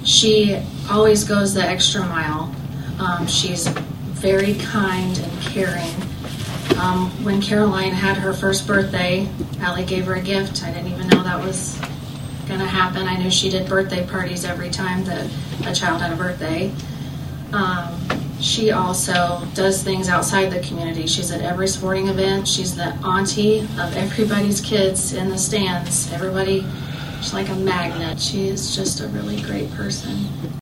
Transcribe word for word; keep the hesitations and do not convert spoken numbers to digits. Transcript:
She always goes the extra mile. Um, she's very kind and caring. Um, when Caroline had her first birthday, Allie gave her a gift. I didn't even know that was going to happen. I knew she did birthday parties every time that a child had a birthday. Um, she also does things outside the community. She's at every sporting event. She's the auntie of everybody's kids in the stands. Everybody, she's like a magnet. She is just a really great person.